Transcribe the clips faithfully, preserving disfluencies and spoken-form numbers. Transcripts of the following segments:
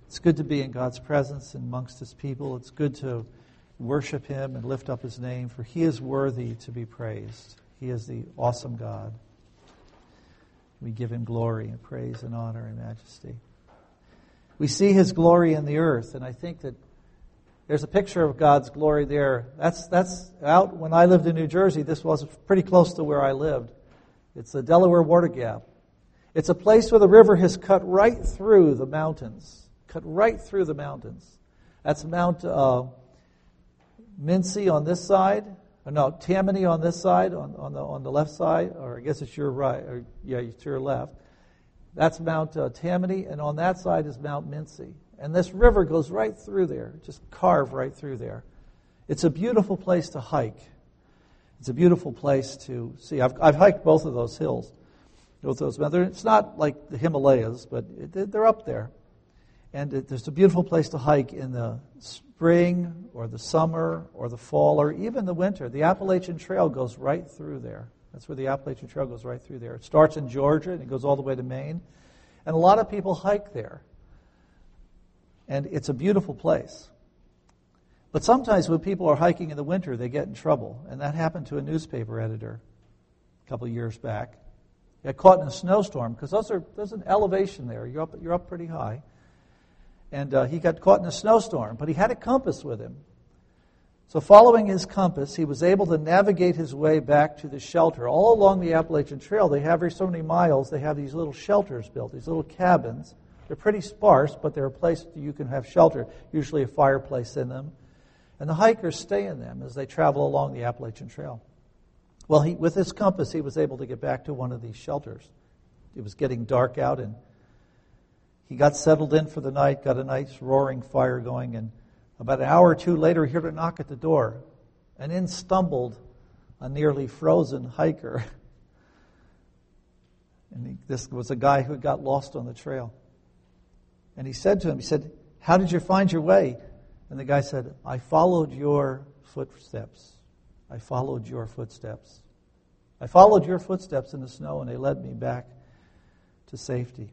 It's good to be in God's presence and amongst His people. It's good to worship Him and lift up His name, for He is worthy to be praised. He is the awesome God. We give Him glory and praise and honor and majesty. We see His glory in the earth, and I think that there's a picture of God's glory there. That's that's out when I lived in New Jersey. This was pretty close to where I lived. It's the Delaware Water Gap. It's a place where the river has cut right through the mountains. Cut right through the mountains. That's Mount uh, Mincy on this side. Or no, Tammany on this side, on, on the on the left side. Or I guess it's your right. Or, yeah, it's your left. That's Mount uh, Tammany, and on that side is Mount Mincy. And this river goes right through there, just carved right through there. It's a beautiful place to hike. It's a beautiful place to see. I've, I've hiked both of those hills. Both those mountains. It's not like the Himalayas, but it, they're up there. And it, it's a beautiful place to hike in the spring or the summer or the fall or even the winter. The Appalachian Trail goes right through there. That's where the Appalachian Trail goes right through there. It starts in Georgia and it goes all the way to Maine. And a lot of people hike there. And it's a beautiful place. But sometimes when people are hiking in the winter, they get in trouble. And that happened to a newspaper editor a couple of years back. He got caught in a snowstorm because those are, there's an elevation there. You're up, you're up pretty high. And uh, he got caught in a snowstorm, but he had a compass with him. So following his compass, he was able to navigate his way back to the shelter. All along the Appalachian Trail, they have every so many miles, they have these little shelters built, these little cabins. They're pretty sparse, but they're a place that you can have shelter, usually a fireplace in them. And the hikers stay in them as they travel along the Appalachian Trail. Well, he, with his compass, he was able to get back to one of these shelters. It was getting dark out, and he got settled in for the night, got a nice roaring fire going, and about an hour or two later, he heard a knock at the door, and in stumbled a nearly frozen hiker. And he, this was a guy who had got lost on the trail. And he said to him, he said, "How did you find your way?" And the guy said, "I followed your footsteps. I followed your footsteps. I followed your footsteps in the snow, and they led me back to safety."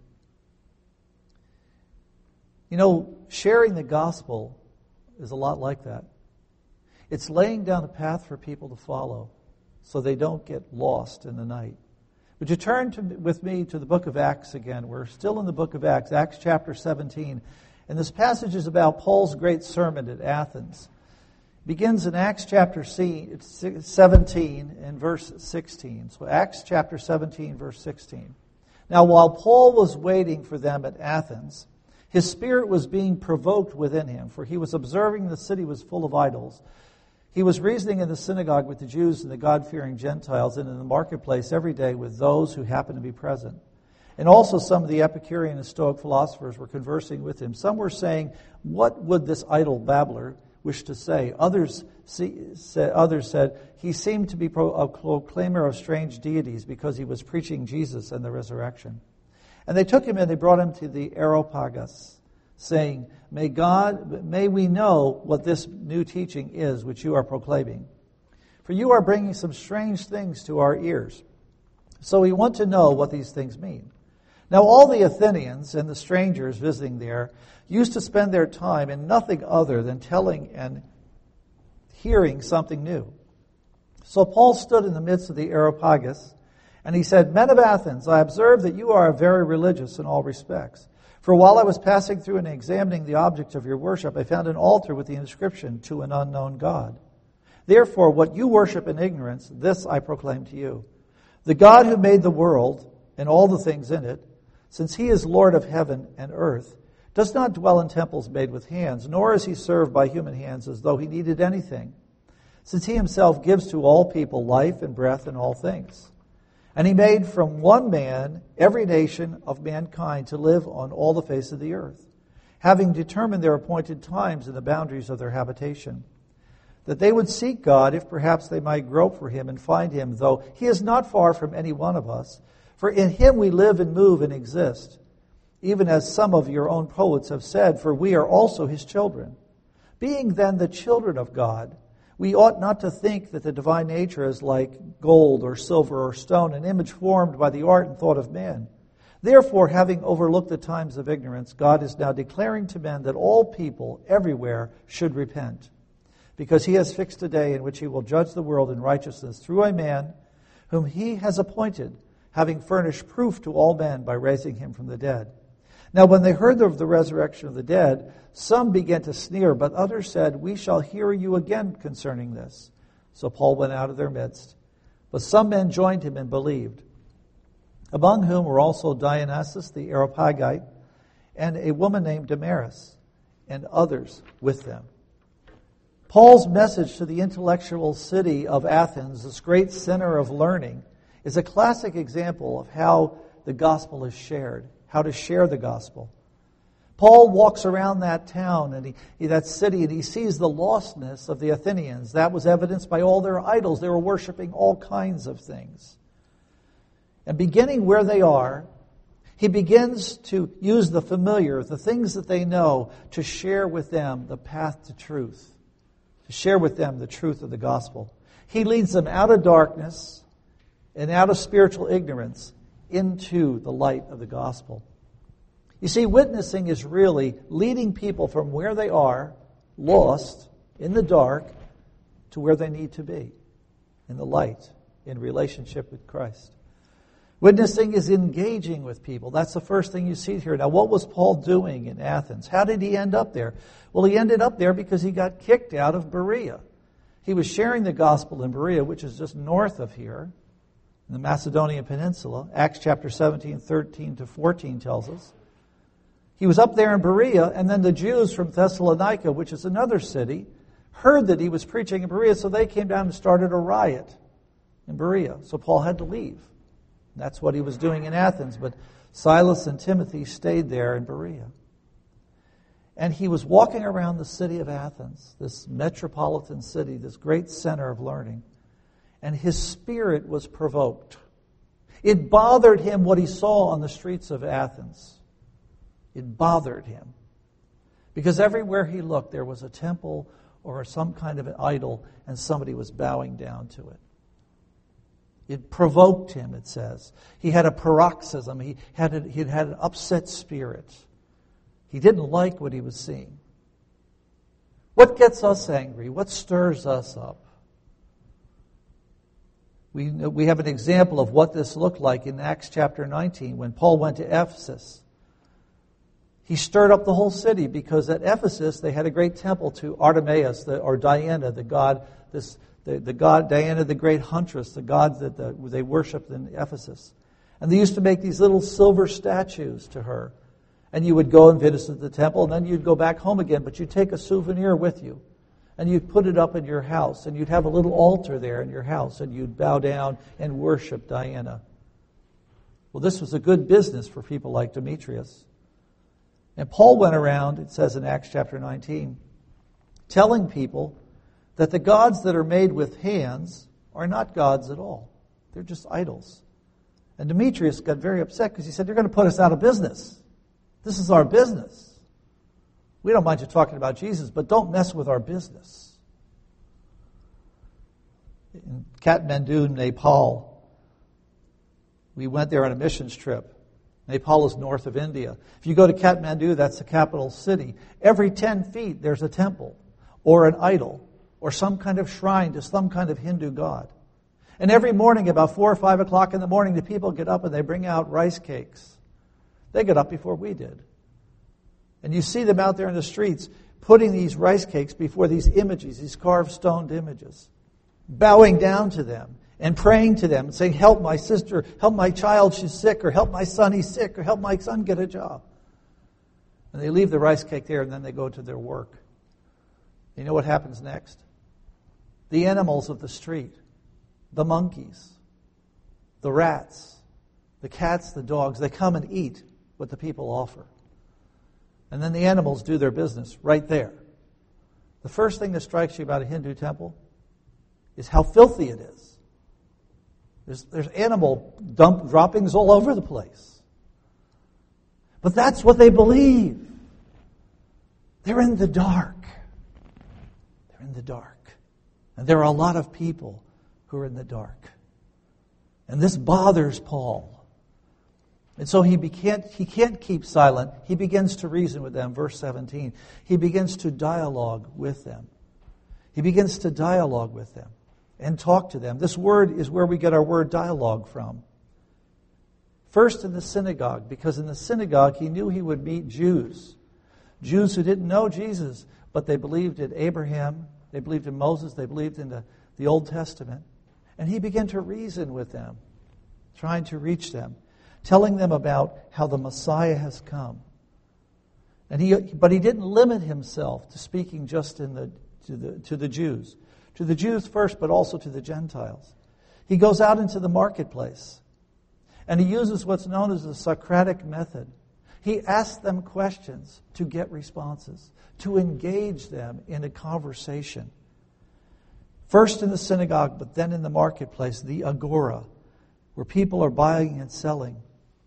You know, sharing the gospel is a lot like that. It's laying down a path for people to follow so they don't get lost in the night. Would you turn to, with me to the book of Acts again? We're still in the book of Acts, Acts chapter seventeen. And this passage is about Paul's great sermon at Athens. It begins in Acts chapter seventeen and verse sixteen. So Acts chapter seventeen, verse sixteen. "Now while Paul was waiting for them at Athens, his spirit was being provoked within him, for he was observing the city was full of idols. He was reasoning in the synagogue with the Jews and the God-fearing Gentiles, and in the marketplace every day with those who happened to be present. And also some of the Epicurean and Stoic philosophers were conversing with him. Some were saying, 'What would this idle babbler wish to say?' Others, see, said, others said, 'He seemed to be pro, a proclaimer of strange deities because he was preaching Jesus and the resurrection.' And they took him and they brought him to the Areopagus, saying, 'May God, may we know what this new teaching is which you are proclaiming. For you are bringing some strange things to our ears. So we want to know what these things mean.' Now all the Athenians and the strangers visiting there used to spend their time in nothing other than telling and hearing something new. So Paul stood in the midst of the Areopagus, and he said, 'Men of Athens, I observe that you are very religious in all respects. For while I was passing through and examining the objects of your worship, I found an altar with the inscription, "To an unknown God." Therefore, what you worship in ignorance, this I proclaim to you. The God who made the world and all the things in it, since he is Lord of heaven and earth, does not dwell in temples made with hands, nor is he served by human hands as though he needed anything, since he himself gives to all people life and breath and all things. And he made from one man every nation of mankind to live on all the face of the earth, having determined their appointed times and the boundaries of their habitation, that they would seek God if perhaps they might grope for him and find him, though he is not far from any one of us. For in him we live and move and exist, even as some of your own poets have said, for we are also his children. Being then the children of God, we ought not to think that the divine nature is like gold or silver or stone, an image formed by the art and thought of man. Therefore, having overlooked the times of ignorance, God is now declaring to men that all people everywhere should repent, because he has fixed a day in which he will judge the world in righteousness through a man whom he has appointed, having furnished proof to all men by raising him from the dead. Now when they heard of the resurrection of the dead, some began to sneer, but others said, "We shall hear you again concerning this." So Paul went out of their midst. But some men joined him and believed, among whom were also Dionysius the Areopagite, and a woman named Damaris, and others with them. Paul's message to the intellectual city of Athens, this great center of learning, is a classic example of how the gospel is shared, how to share the gospel. Paul walks around that town and he, that city, and he sees the lostness of the Athenians. That was evidenced by all their idols. They were worshiping all kinds of things. And beginning where they are, he begins to use the familiar, the things that they know, to share with them the path to truth, to share with them the truth of the gospel. He leads them out of darkness and out of spiritual ignorance into the light of the gospel. You see, witnessing is really leading people from where they are, lost, in the dark, to where they need to be, in the light, in relationship with Christ. Witnessing is engaging with people. That's the first thing you see here. Now, what was Paul doing in Athens? How did he end up there? Well, he ended up there because he got kicked out of Berea. He was sharing the gospel in Berea, which is just north of here, in the Macedonian Peninsula. Acts chapter seventeen, thirteen to fourteen tells us. He was up there in Berea, and then the Jews from Thessalonica, which is another city, heard that he was preaching in Berea, so they came down and started a riot in Berea. So Paul had to leave. That's what he was doing in Athens, but Silas and Timothy stayed there in Berea. And he was walking around the city of Athens, this metropolitan city, this great center of learning, and his spirit was provoked. It bothered him what he saw on the streets of Athens. It bothered him. Because everywhere he looked, there was a temple or some kind of an idol, and somebody was bowing down to it. It provoked him, it says. He had a paroxysm. He had a, he had an upset spirit. He didn't like what he was seeing. What gets us angry? What stirs us up? We, we have an example of what this looked like in Acts chapter nineteen when Paul went to Ephesus. He stirred up the whole city because at Ephesus they had a great temple to Artemis, the, or Diana, the god, this The, the god Diana, the great huntress, the god that the, they worshipped in Ephesus. And they used to make these little silver statues to her. And you would go and visit the temple, and then you'd go back home again, but you'd take a souvenir with you. And you'd put it up in your house, and you'd have a little altar there in your house, and you'd bow down and worship Diana. Well, this was a good business for people like Demetrius. And Paul went around, it says in Acts chapter nineteen, telling people that the gods that are made with hands are not gods at all. They're just idols. And Demetrius got very upset because he said, "You're going to put us out of business. This is our business. We don't mind you talking about Jesus, but don't mess with our business." In Kathmandu, Nepal, we went there on a missions trip. Nepal is north of India. If you go to Kathmandu, that's the capital city. Every ten feet there's a temple or an idol, or some kind of shrine to some kind of Hindu god. And every morning, about four or five o'clock in the morning, the people get up and they bring out rice cakes. They get up before we did. And you see them out there in the streets putting these rice cakes before these images, these carved stoned images, bowing down to them and praying to them and saying, "Help my sister, help my child, she's sick," or "Help my son, he's sick," or "Help my son get a job." And they leave the rice cake there and then they go to their work. You know what happens next? The animals of the street, the monkeys, the rats, the cats, the dogs, they come and eat what the people offer. And then the animals do their business right there. The first thing that strikes you about a Hindu temple is how filthy it is. There's, there's animal dump droppings all over the place. But that's what they believe. They're in the dark. They're in the dark. And there are a lot of people who are in the dark. And this bothers Paul. And so he, can't, he can't keep silent. He begins to reason with them. Verse seventeen. He begins to dialogue with them. He begins to dialogue with them and talk to them. This word is where we get our word dialogue from. First in the synagogue, because in the synagogue he knew he would meet Jews. Jews who didn't know Jesus, but they believed in Abraham, they believed in Moses, they believed in the, the Old Testament. And he began to reason with them, trying to reach them, telling them about how the Messiah has come. And he, but he didn't limit himself to speaking just in the to the to the Jews. To the Jews first, but also to the Gentiles. He goes out into the marketplace, and he uses what's known as the Socratic method. He asks them questions to get responses, to engage them in a conversation. First in the synagogue, but then in the marketplace, the agora, where people are buying and selling.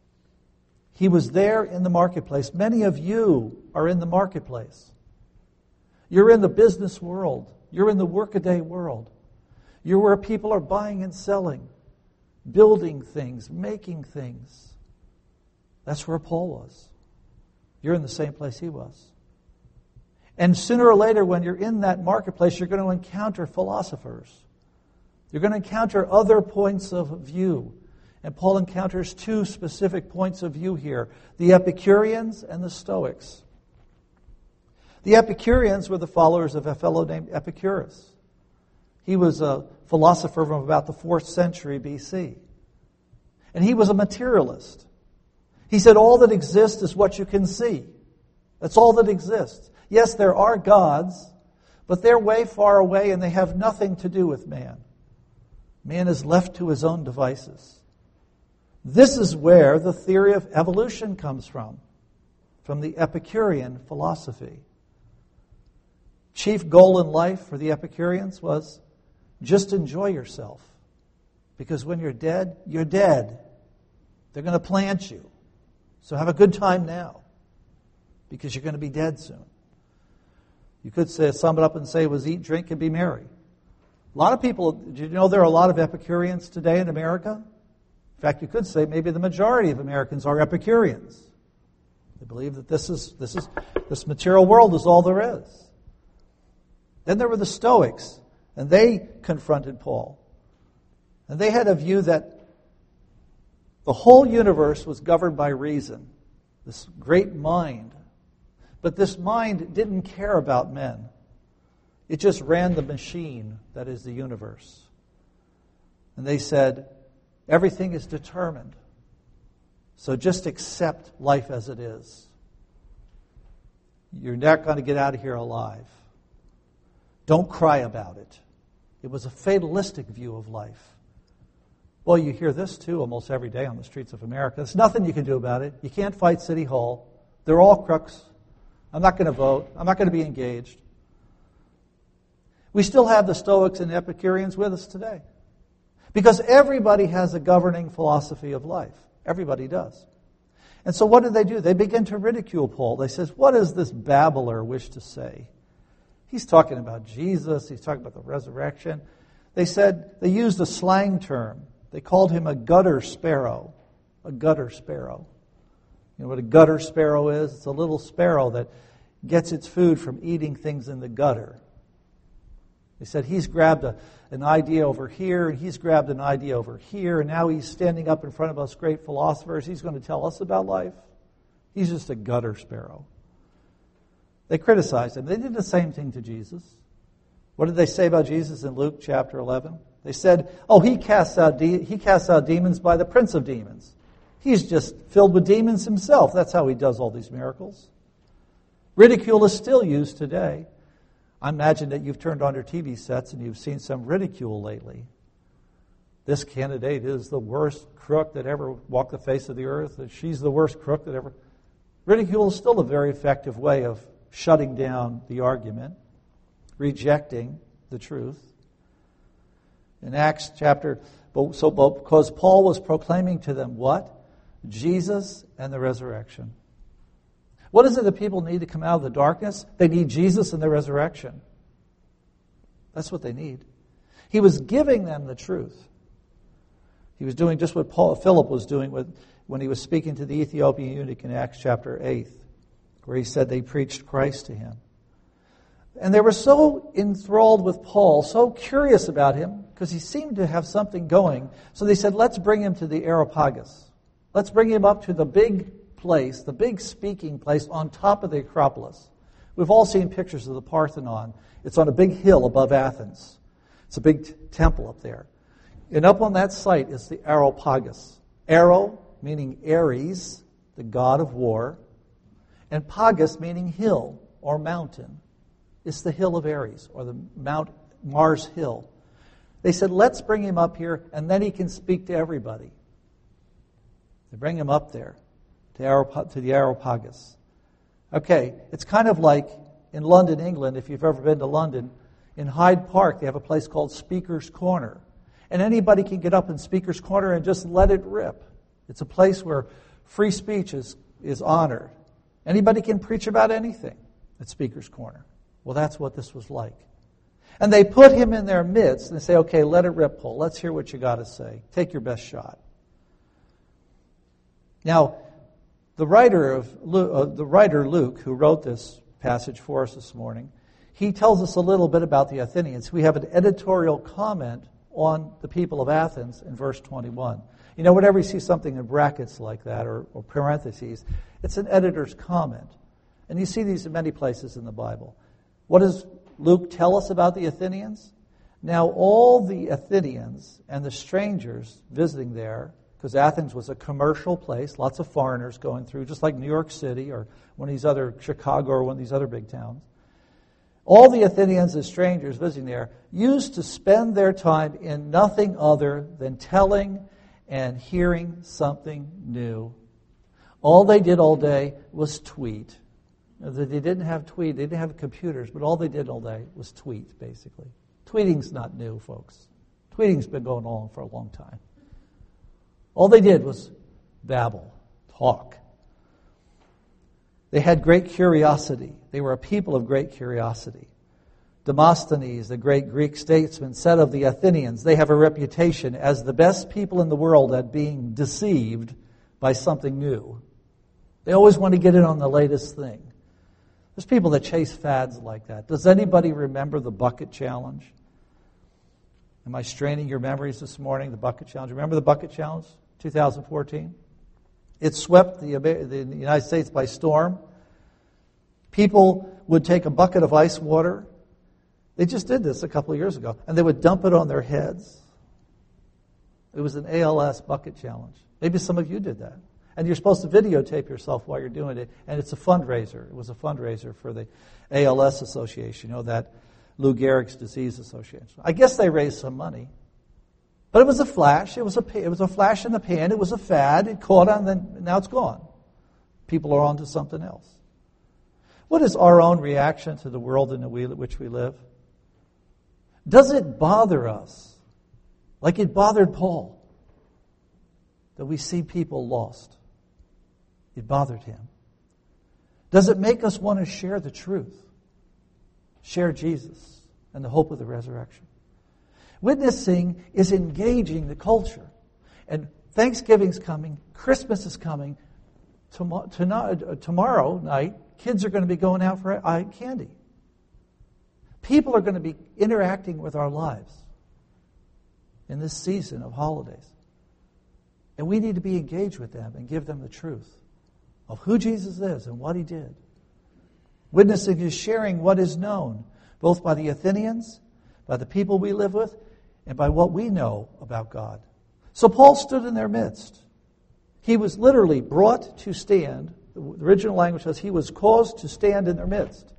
He was there in the marketplace. Many of you are in the marketplace. You're in the business world. You're in the workaday world. You're where people are buying and selling, building things, making things. That's where Paul was. You're in the same place he was. And sooner or later, when you're in that marketplace, you're going to encounter philosophers. You're going to encounter other points of view. And Paul encounters two specific points of view here, the Epicureans and the Stoics. The Epicureans were the followers of a fellow named Epicurus. He was a philosopher from about the fourth century B C. And he was a materialist. He said all that exists is what you can see. That's all that exists. Yes, there are gods, but they're way far away and they have nothing to do with man. Man is left to his own devices. This is where the theory of evolution comes from, from the Epicurean philosophy. Chief goal in life for the Epicureans was just enjoy yourself. Because when you're dead, you're dead. They're going to plant you. So have a good time now, because you're going to be dead soon. You could say, sum it up and say it was eat, drink, and be merry. A lot of people, do you know there are a lot of Epicureans today in America? In fact, you could say maybe the majority of Americans are Epicureans. They believe that this is this is this material world is all there is. Then there were the Stoics, and they confronted Paul. And they had a view that the whole universe was governed by reason, this great mind. But this mind didn't care about men. It just ran the machine that is the universe. And they said, everything is determined. So just accept life as it is. You're not going to get out of here alive. Don't cry about it. It was a fatalistic view of life. Well, you hear this too almost every day on the streets of America. There's nothing you can do about it. You can't fight City Hall. They're all crooks. I'm not going to vote. I'm not going to be engaged. We still have the Stoics and Epicureans with us today. Because everybody has a governing philosophy of life. Everybody does. And so what do they do? They begin to ridicule Paul. They say, what does this babbler wish to say? He's talking about Jesus. He's talking about the resurrection. They said, they used a slang term. They called him a gutter sparrow. A gutter sparrow. You know what a gutter sparrow is? It's a little sparrow that gets its food from eating things in the gutter. They said he's grabbed a, an idea over here, and he's grabbed an idea over here, and now he's standing up in front of us great philosophers. He's going to tell us about life. He's just a gutter sparrow. They criticized him. They did the same thing to Jesus. What did they say about Jesus in Luke chapter eleven? They said, oh, he casts out de- he casts out demons by the prince of demons. He's just filled with demons himself. That's how he does all these miracles. Ridicule is still used today. I imagine that you've turned on your T V sets and you've seen some ridicule lately. This candidate is the worst crook that ever walked the face of the earth. She's the worst crook that ever... Ridicule is still a very effective way of shutting down the argument, rejecting the truth. In Acts chapter... So because Paul was proclaiming to them what? Jesus and the resurrection. What is it that people need to come out of the darkness? They need Jesus and the resurrection. That's what they need. He was giving them the truth. He was doing just what Paul, Philip was doing with, when he was speaking to the Ethiopian eunuch in Acts chapter eight, where he said they preached Christ to him. And they were so enthralled with Paul, so curious about him, because he seemed to have something going. So they said, let's bring him to the Areopagus. Let's bring him up to the big place, the big speaking place on top of the Acropolis. We've all seen pictures of the Parthenon. It's on a big hill above Athens. It's a big t- temple up there. And up on that site is the Areopagus. Aero, meaning Ares, the god of war, and Pagus, meaning hill or mountain. It's the hill of Ares, or the Mount Mars Hill. They said, let's bring him up here, and then he can speak to everybody. They bring him up there to, Aerop- to the Areopagus. Okay, it's kind of like in London, England, if you've ever been to London, in Hyde Park, they have a place called Speaker's Corner. And anybody can get up in Speaker's Corner and just let it rip. It's a place where free speech is, is honored. Anybody can preach about anything at Speaker's Corner. Well, that's what this was like. And they put him in their midst and they say, okay, let it rip, Paul. Let's hear what you got to say. Take your best shot. Now, the writer of uh, the writer Luke, who wrote this passage for us this morning, he tells us a little bit about the Athenians. We have an editorial comment on the people of Athens in verse twenty-one. You know, whenever you see something in brackets like that or, or parentheses, it's an editor's comment. And you see these in many places in the Bible. What does Luke tell us about the Athenians? Now, all the Athenians and the strangers visiting there, because Athens was a commercial place, lots of foreigners going through, just like New York City or one of these other, Chicago or one of these other big towns. All the Athenians and strangers visiting there used to spend their time in nothing other than telling and hearing something new. All they did all day was tweet. They didn't have tweet, they didn't have computers, but all they did all day was tweet, basically. Tweeting's not new, folks. Tweeting's been going on for a long time. All they did was babble, talk. They had great curiosity. They were a people of great curiosity. Demosthenes, the great Greek statesman, said of the Athenians, they have a reputation as the best people in the world at being deceived by something new. They always want to get in on the latest thing. There's people that chase fads like that. Does anybody remember the bucket challenge? Am I straining your memories this morning, the bucket challenge? Remember the bucket challenge, two thousand fourteen? It swept the, the United States by storm. People would take a bucket of ice water. They just did this a couple of years ago, and they would dump it on their heads. It was an A L S bucket challenge. Maybe some of you did that. And you're supposed to videotape yourself while you're doing it. And it's a fundraiser. It was a fundraiser for the A L S Association, you know, that Lou Gehrig's Disease Association. I guess they raised some money. But it was a flash. It was a, it was a flash in the pan. It was a fad. It caught on, and then now it's gone. People are on to something else. What is our own reaction to the world in which we live? Does it bother us, like it bothered Paul, that we see people lost? It bothered him. Does it make us want to share the truth? Share Jesus and the hope of the resurrection? Witnessing is engaging the culture. And Thanksgiving's coming, Christmas is coming. Tomorrow night, kids are going to be going out for candy. People are going to be interacting with our lives in this season of holidays. And we need to be engaged with them and give them the truth of who Jesus is and what he did. Witnessing is sharing what is known, both by the Athenians, by the people we live with, and by what we know about God. So Paul stood in their midst. He was literally brought to stand. The original language says he was caused to stand in their midst.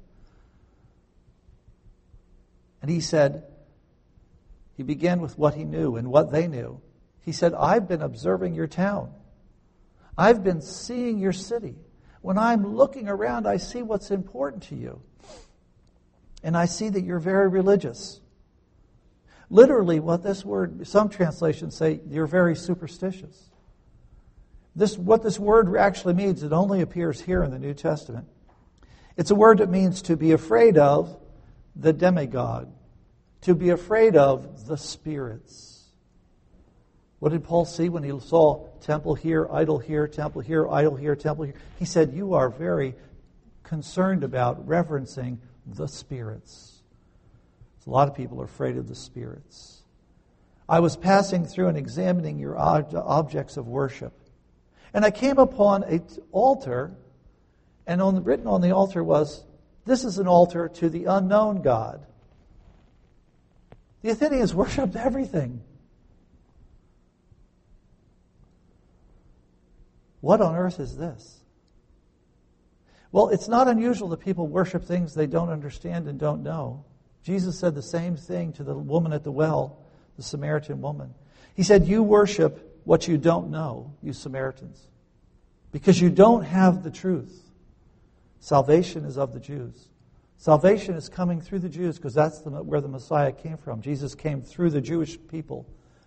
And he said, he began with what he knew and what they knew. He said, I've been observing your town. I've been seeing your city. When I'm looking around, I see what's important to you. And I see that you're very religious. Literally, what this word, some translations say, you're very superstitious. This, what this word actually means, it only appears here in the New Testament. It's a word that means to be afraid of the demigod, to be afraid of the spirits. What did Paul see when he saw temple here, idol here, temple here, idol here, temple here? He said, you are very concerned about reverencing the spirits. So a lot of people are afraid of the spirits. I was passing through and examining your ob- objects of worship. And I came upon an altar, and on the, written on the altar was, this is an altar to the unknown God. The Athenians worshipped everything. What on earth is this? Well, it's not unusual that people worship things they don't understand and don't know. Jesus said the same thing to the woman at the well, the Samaritan woman. He said, you worship what you don't know, you Samaritans, because you don't have the truth. Salvation is of the Jews. Salvation is coming through the Jews because that's the, where the Messiah came from. Jesus came through the Jewish people.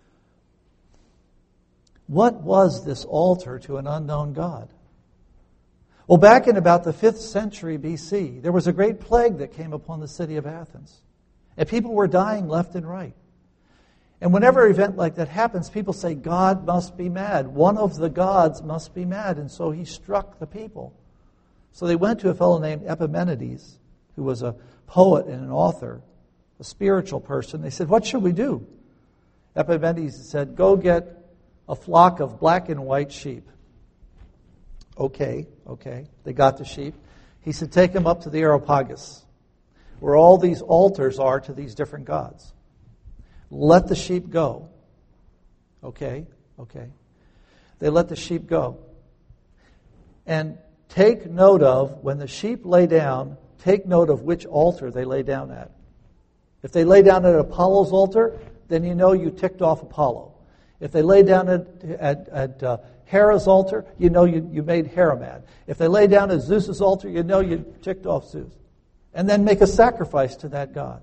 What was this altar to an unknown God? Well, back in about the fifth century B C, there was a great plague that came upon the city of Athens. And people were dying left and right. And whenever an event like that happens, people say, God must be mad. One of the gods must be mad. And so he struck the people. So they went to a fellow named Epimenides, who was a poet and an author, a spiritual person. They said, what should we do? Epimenides said, go get a flock of black and white sheep. Okay, okay. They got the sheep. He said, take them up to the Areopagus, where all these altars are to these different gods. Let the sheep go. Okay, okay. They let the sheep go. And take note of, when the sheep lay down, take note of which altar they lay down at. If they lay down at Apollo's altar, then you know you ticked off Apollo. If they lay down at, at, at uh, Hera's altar, you know you, you made Hera mad. If they lay down at Zeus's altar, you know you ticked off Zeus. And then make a sacrifice to that god.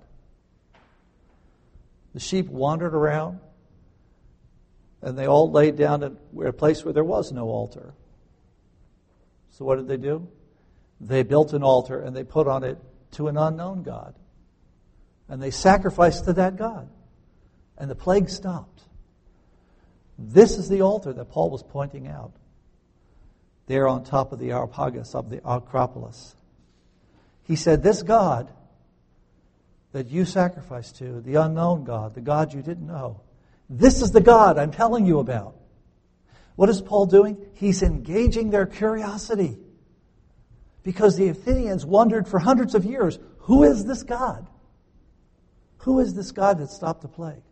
The sheep wandered around, and they all laid down at a place where there was no altar. So what did they do? They built an altar, and they put on it to an unknown god. And they sacrificed to that god. And the plague stopped. This is the altar that Paul was pointing out there on top of the Areopagus of the Acropolis. He said, this God that you sacrificed to, the unknown God, the God you didn't know, this is the God I'm telling you about. What is Paul doing? He's engaging their curiosity. Because the Athenians wondered for hundreds of years, who is this God? Who is this God that stopped the plague?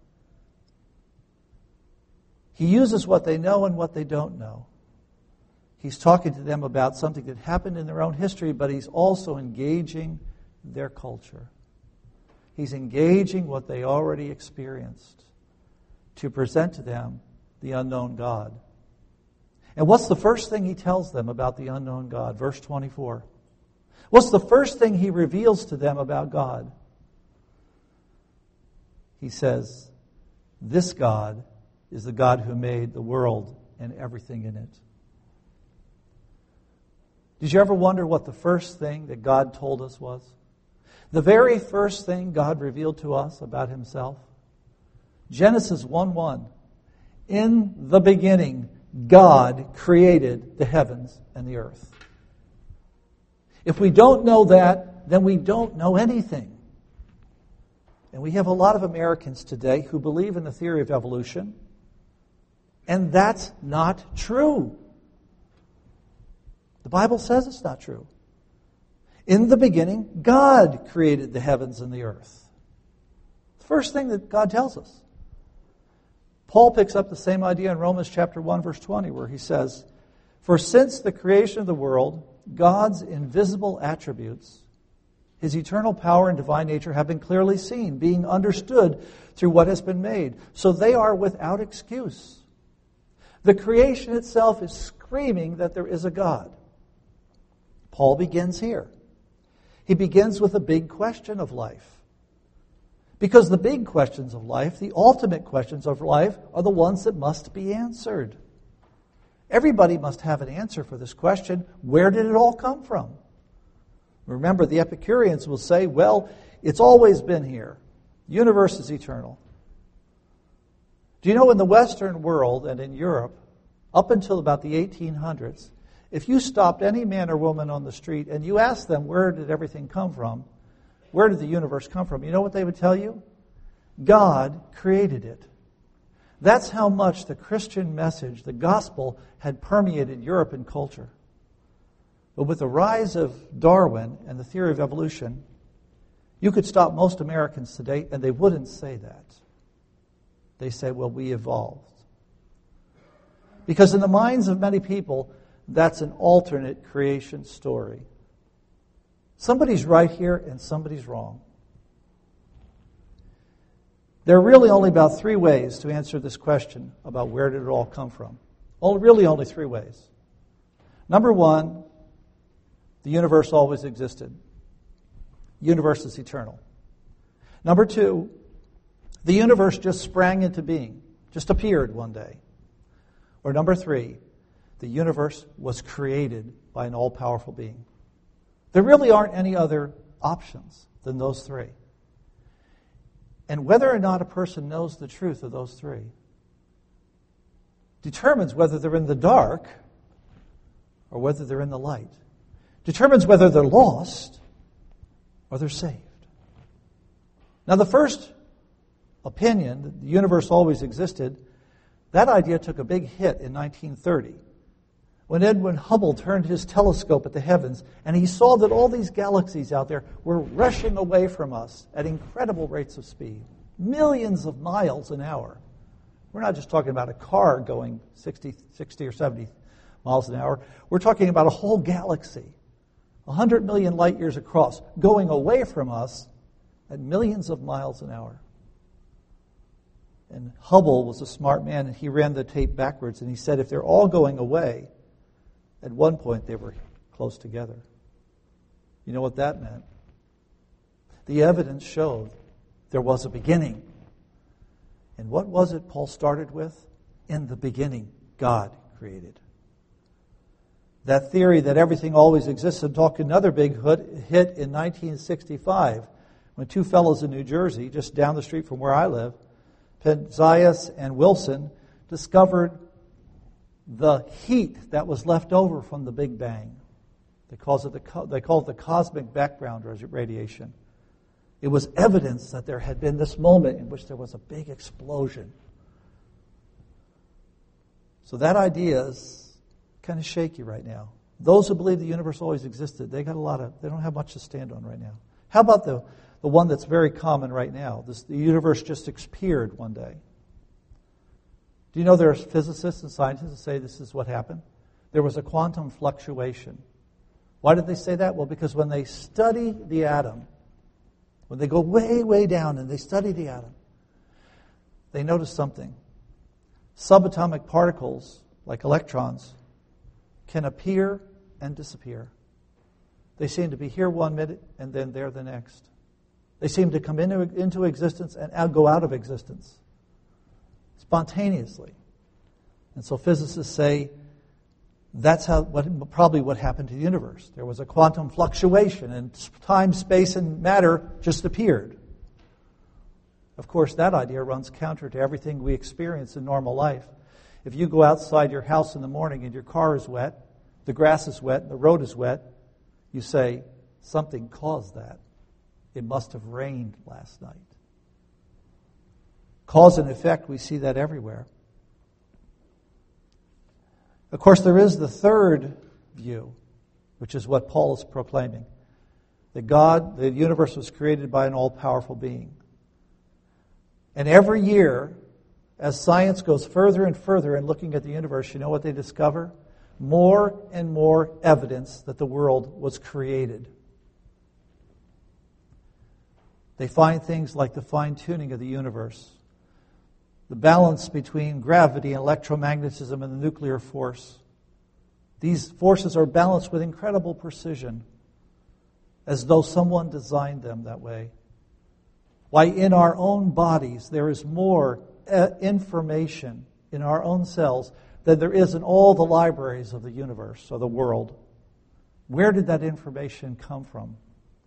He uses what they know and what they don't know. He's talking to them about something that happened in their own history, but he's also engaging their culture. He's engaging what they already experienced to present to them the unknown God. And what's the first thing he tells them about the unknown God? Verse twenty-four. What's the first thing he reveals to them about God? He says, this God is the God who made the world and everything in it. Did you ever wonder what the first thing that God told us was? The very first thing God revealed to us about himself? Genesis one one. In the beginning, God created the heavens and the earth. If we don't know that, then we don't know anything. And we have a lot of Americans today who believe in the theory of evolution, and that's not true. The Bible says it's not true. In the beginning, God created the heavens and the earth. The first thing that God tells us. Paul picks up the same idea in Romans chapter one, verse twenty, where he says, for since the creation of the world, God's invisible attributes, his eternal power and divine nature have been clearly seen, being understood through what has been made. So they are without excuse. The creation itself is screaming that there is a God. Paul begins here. He begins with a big question of life. Because the big questions of life, the ultimate questions of life, are the ones that must be answered. Everybody must have an answer for this question. Where did it all come from? Remember, the Epicureans will say, well, it's always been here. The universe is eternal. Do you know in the Western world and in Europe, up until about the eighteen hundreds, if you stopped any man or woman on the street and you asked them where did everything come from, where did the universe come from, you know what they would tell you? God created it. That's how much the Christian message, the gospel, had permeated Europe and culture. But with the rise of Darwin and the theory of evolution, you could stop most Americans today and they wouldn't say that. They say, well, we evolved. Because in the minds of many people, that's an alternate creation story. Somebody's right here and somebody's wrong. There are really only about three ways to answer this question about where did it all come from. Only, really only three ways. Number one, the universe always existed. The universe is eternal. Number two, the universe just sprang into being, just appeared one day. Or number three, the universe was created by an all-powerful being. There really aren't any other options than those three. And whether or not a person knows the truth of those three determines whether they're in the dark or whether they're in the light. Determines whether they're lost or they're saved. Now the first opinion, that the universe always existed, that idea took a big hit in nineteen thirty when Edwin Hubble turned his telescope at the heavens and he saw that all these galaxies out there were rushing away from us at incredible rates of speed, millions of miles an hour. We're not just talking about a car going sixty, sixty or seventy miles an hour. We're talking about a whole galaxy, one hundred million light years across, going away from us at millions of miles an hour. And Hubble was a smart man, and he ran the tape backwards, and he said if they're all going away, at one point they were close together. You know what that meant? The evidence showed there was a beginning. And what was it Paul started with? In the beginning, God created. That theory that everything always existed took another big hit in nineteen sixty-five when two fellows in New Jersey, just down the street from where I live, Penzias and Wilson, discovered the heat that was left over from the Big Bang. They call it the, they call it the cosmic background radiation. It was evidence that there had been this moment in which there was a big explosion. So that idea is kind of shaky right now. Those who believe the universe always existed, they got a lot of, they don't have much to stand on right now. How about the, the one that's very common right now? This, the universe just appeared one day. Do you know there are physicists and scientists who say this is what happened? There was a quantum fluctuation. Why did they say that? Well, because when they study the atom, when they go way, way down and they study the atom, they notice something. Subatomic particles, like electrons, can appear and disappear. They seem to be here one minute and then there the next. They seem to come into, into existence and go out of existence spontaneously. And so physicists say that's how what, probably what happened to the universe. There was a quantum fluctuation and time, space, and matter just appeared. Of course, that idea runs counter to everything we experience in normal life. If you go outside your house in the morning and your car is wet, the grass is wet, the road is wet, you say, something caused that. It must have rained last night. Cause and effect, we see that everywhere. Of course, there is the third view, which is what Paul is proclaiming. That God, the universe was created by an all-powerful being. And every year, as science goes further and further in looking at the universe, you know what they discover? More and more evidence that the world was created. They find things like the fine-tuning of the universe, the balance between gravity and electromagnetism and the nuclear force. These forces are balanced with incredible precision, as though someone designed them that way. Why, in our own bodies, there is more information in our own cells than there is in all the libraries of the universe or the world. Where did that information come from?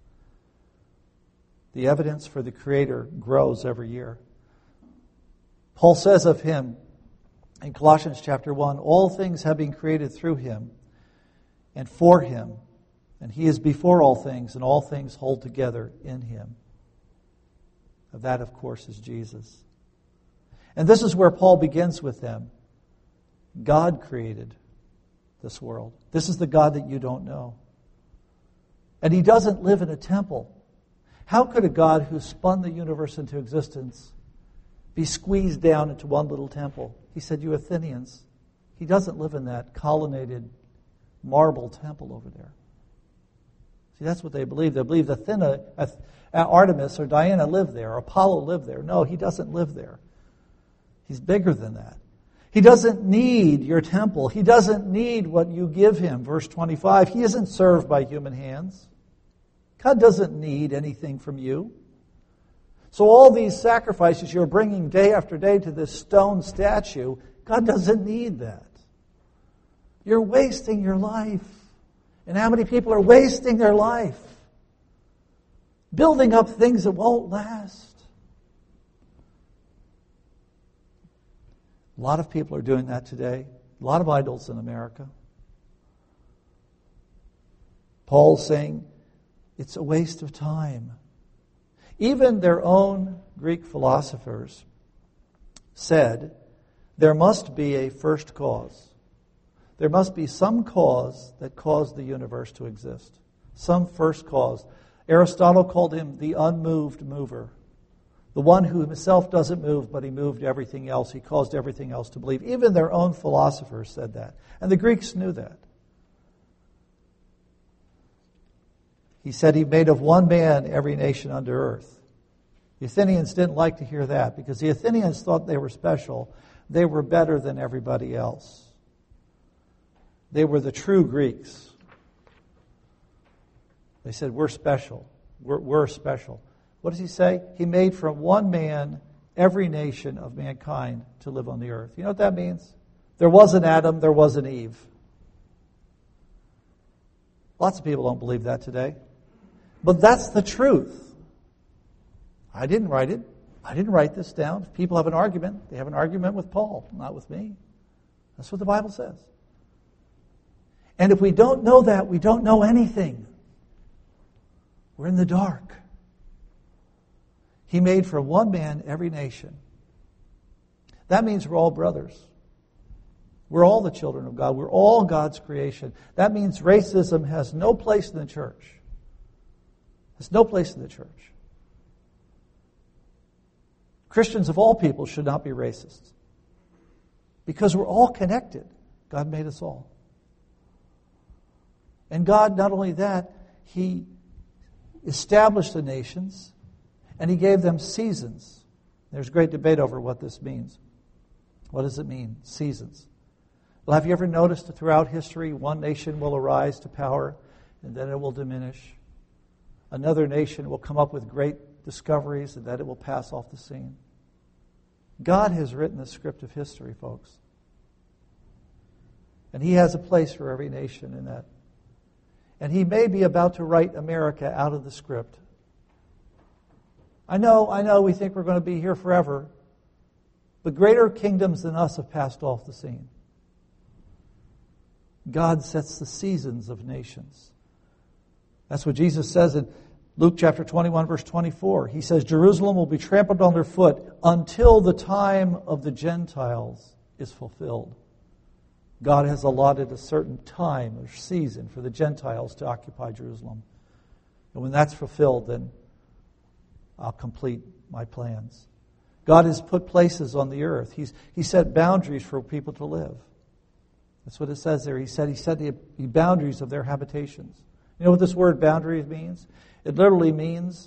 The evidence for the Creator grows every year. Paul says of him in Colossians chapter one, all things have been created through him and for him, and he is before all things, and all things hold together in him. Of that, of course, is Jesus. And this is where Paul begins with them. God created this world. This is the God that you don't know. And he doesn't live in a temple. How could a God who spun the universe into existence be squeezed down into one little temple? He said, you Athenians, he doesn't live in that colonnaded marble temple over there. See, that's what they believe. They believe Athena, Artemis or Diana lived there, or Apollo lived there. No, he doesn't live there. He's bigger than that. He doesn't need your temple. He doesn't need what you give him. Verse twenty-five, he isn't served by human hands. God doesn't need anything from you. So all these sacrifices you're bringing day after day to this stone statue, God doesn't need that. You're wasting your life. And how many people are wasting their life? Building up things that won't last. A lot of people are doing that today. A lot of idols in America. Paul's saying it's a waste of time. Even their own Greek philosophers said there must be a first cause. There must be some cause that caused the universe to exist. Some first cause. Aristotle called him the unmoved mover. The one who himself doesn't move, but he moved everything else. He caused everything else to believe. Even their own philosophers said that. And the Greeks knew that. He said he made of one man every nation under earth. The Athenians didn't like to hear that because the Athenians thought they were special. They were better than everybody else. They were the true Greeks. They said, we're special. We're, we're special. What does he say? He made from one man every nation of mankind to live on the earth. You know what that means? There was an Adam, there was an Eve. Lots of people don't believe that today. But that's the truth. I didn't write it. I didn't write this down. If people have an argument, they have an argument with Paul, not with me. That's what the Bible says. And if we don't know that, we don't know anything. We're in the dark. He made for one man every nation. That means we're all brothers. We're all the children of God. We're all God's creation. That means racism has no place in the church. There's no place in the church. Christians of all people should not be racist. Because we're all connected. God made us all. And God, not only that, He established the nations and He gave them seasons. There's great debate over what this means. What does it mean, seasons? Well, have you ever noticed that throughout history, one nation will arise to power and then it will diminish? Another nation will come up with great discoveries and then it will pass off the scene. God has written the script of history, folks. And He has a place for every nation in that. And He may be about to write America out of the script. I know, I know we think we're going to be here forever, but greater kingdoms than us have passed off the scene. God sets the seasons of nations. That's what Jesus says in Luke chapter twenty-one, verse twenty-four. He says, Jerusalem will be trampled underfoot until the time of the Gentiles is fulfilled. God has allotted a certain time or season for the Gentiles to occupy Jerusalem. And when that's fulfilled, then I'll complete my plans. God has put places on the earth. He's He set boundaries for people to live. That's what it says there. He said He set the boundaries of their habitations. You know what this word boundary means? It literally means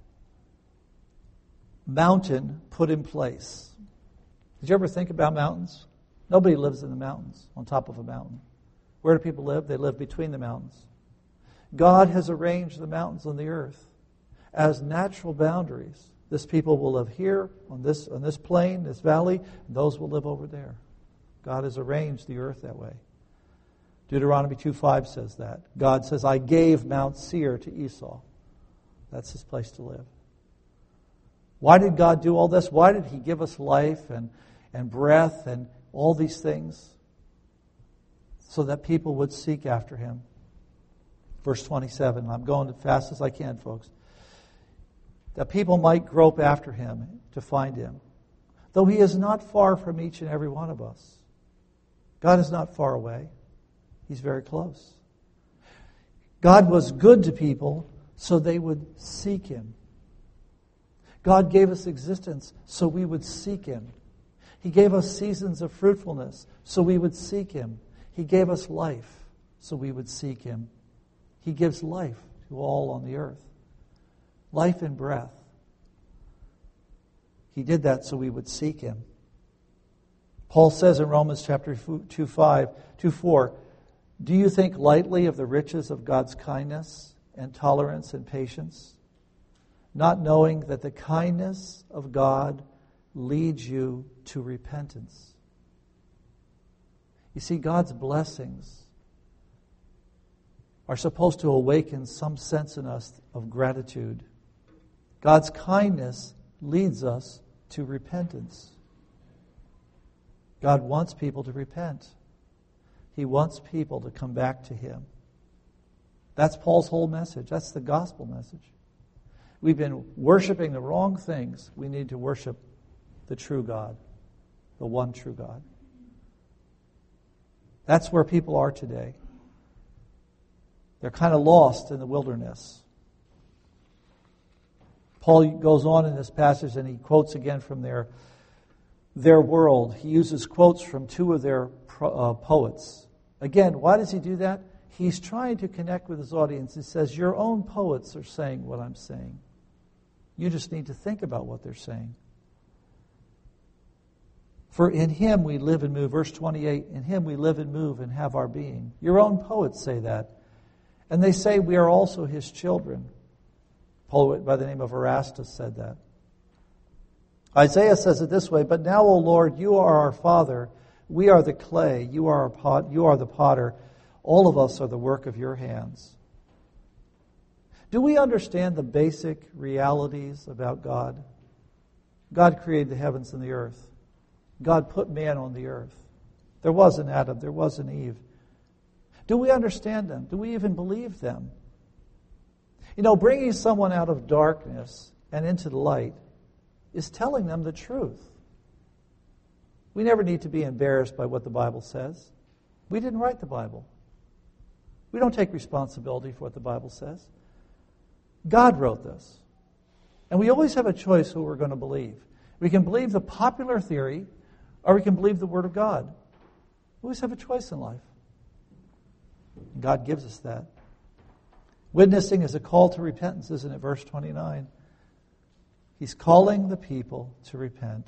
mountain put in place. Did you ever think about mountains? Nobody lives in the mountains, on top of a mountain. Where do people live? They live between the mountains. God has arranged the mountains on the earth as natural boundaries. This people will live here, on this, on this plain, this valley, and those will live over there. God has arranged the earth that way. Deuteronomy two five says that. God says, I gave Mount Seir to Esau. That's his place to live. Why did God do all this? Why did He give us life and, and breath and all these things? So that people would seek after Him. Verse twenty-seven. I'm going as fast as I can, folks. That people might grope after Him to find Him. Though He is not far from each and every one of us. God is not far away. He's very close. God was good to people so they would seek Him. God gave us existence so we would seek Him. He gave us seasons of fruitfulness so we would seek Him. He gave us life so we would seek Him. He gives life to all on the earth. Life and breath. He did that so we would seek Him. Paul says in Romans chapter two, five, two, four, do you think lightly of the riches of God's kindness and tolerance and patience, not knowing that the kindness of God leads you to repentance? You see, God's blessings are supposed to awaken some sense in us of gratitude. God's kindness leads us to repentance. God wants people to repent. He wants people to come back to Him. That's Paul's whole message. That's the gospel message. We've been worshiping the wrong things. We need to worship the true God, the one true God. That's where people are today. They're kind of lost in the wilderness. Paul goes on in this passage and he quotes again from their, their world. He uses quotes from two of their uh, poets. Again, why does he do that? He's trying to connect with his audience. He says, your own poets are saying what I'm saying. You just need to think about what they're saying. For in Him we live and move. Verse twenty-eight, in Him we live and move and have our being. Your own poets say that. And they say we are also His children. A poet by the name of Erastus said that. Isaiah says it this way, but now, O Lord, you are our Father. We are the clay. You are, our pot, you are the potter. All of us are the work of your hands. Do we understand the basic realities about God? God created the heavens and the earth. God put man on the earth. There was an Adam, there was an Eve. Do we understand them? Do we even believe them? You know, bringing someone out of darkness and into the light is telling them the truth. We never need to be embarrassed by what the Bible says. We didn't write the Bible. We don't take responsibility for what the Bible says. God wrote this. And we always have a choice who we're going to believe. We can believe the popular theory, or we can believe the Word of God. We always have a choice in life. God gives us that. Witnessing is a call to repentance, isn't it? Verse twenty-nine. He's calling the people to repent.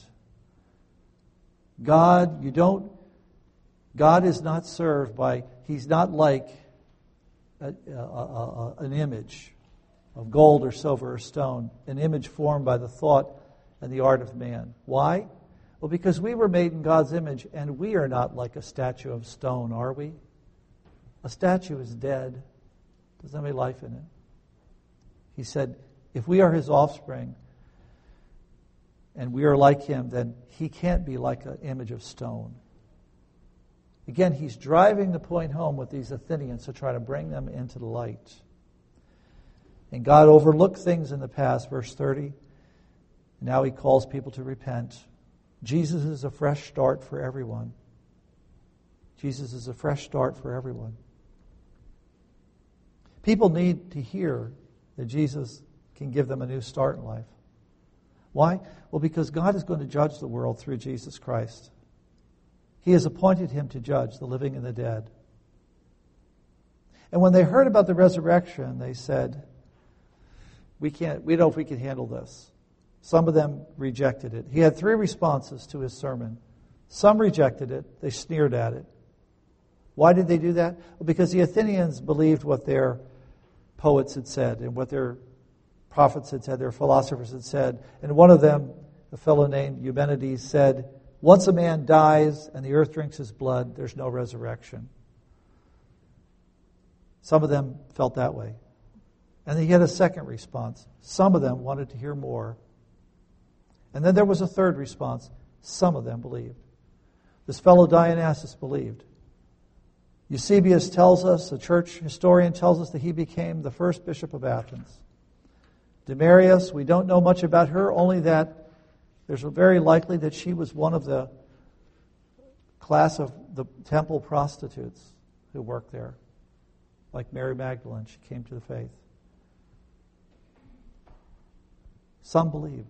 God, you don't, God is not served by, He's not like a, a, a, an image of gold or silver or stone, an image formed by the thought and the art of man. Why? Well, because we were made in God's image, and we are not like a statue of stone, are we? A statue is dead. Doesn't have any life in it. He said, if we are His offspring, and we are like Him, then He can't be like an image of stone. Again, He's driving the point home with these Athenians to try to bring them into the light. And God overlooked things in the past, verse thirty. Now He calls people to repent. Jesus is a fresh start for everyone. Jesus is a fresh start for everyone. People need to hear that Jesus can give them a new start in life. Why? Well, because God is going to judge the world through Jesus Christ. He has appointed Him to judge the living and the dead. And when they heard about the resurrection, they said, we can't, we don't know if we can handle this. Some of them rejected it. He had three responses to His sermon. Some rejected it. They sneered at it. Why did they do that? Well, because the Athenians believed what their poets had said and what their prophets had said, their philosophers had said. And one of them, a fellow named Eumenides, said, once a man dies and the earth drinks his blood, there's no resurrection. Some of them felt that way. And he had a second response. Some of them wanted to hear more. And then there was a third response. Some of them believed. This fellow Dionysius believed. Eusebius tells us, a church historian tells us, that he became the first bishop of Athens. Demarius, we don't know much about her, only that there's very likely that she was one of the class of the temple prostitutes who worked there. Like Mary Magdalene, she came to the faith. Some believed.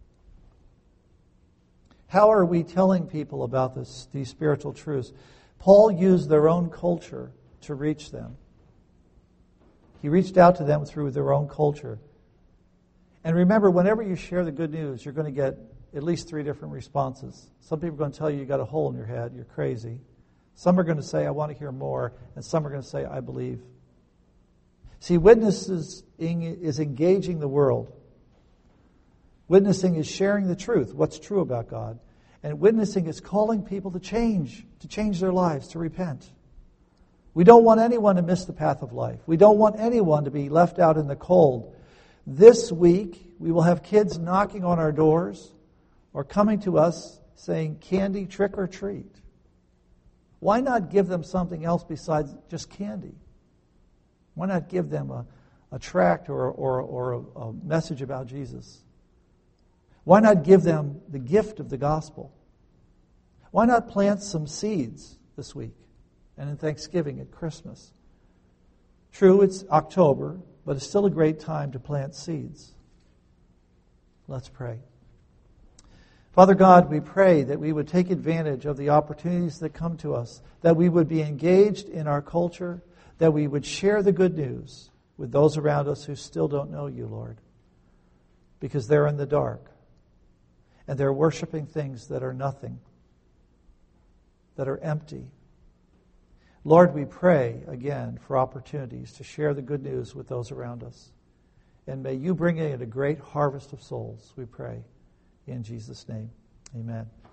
How are we telling people about this, these spiritual truths? Paul used their own culture to reach them. He reached out to them through their own culture. And remember, whenever you share the good news, you're going to get at least three different responses. Some people are going to tell you you got a hole in your head, you're crazy. Some are going to say, I want to hear more. And some are going to say, I believe. See, witnesses is engaging the world. Witnessing is sharing the truth, what's true about God. And witnessing is calling people to change, to change their lives, to repent. We don't want anyone to miss the path of life. We don't want anyone to be left out in the cold. This week, we will have kids knocking on our doors or coming to us saying, candy, trick or treat. Why not give them something else besides just candy? Why not give them a, a tract or, or, or a, a message about Jesus? Why not give them the gift of the gospel? Why not plant some seeds this week and in Thanksgiving at Christmas? True, it's October, but it's still a great time to plant seeds. Let's pray. Father God, we pray that we would take advantage of the opportunities that come to us, that we would be engaged in our culture, that we would share the good news with those around us who still don't know you, Lord, because they're in the dark. And they're worshiping things that are nothing, that are empty. Lord, we pray again for opportunities to share the good news with those around us. And may you bring in a great harvest of souls, we pray. In Jesus' name, amen.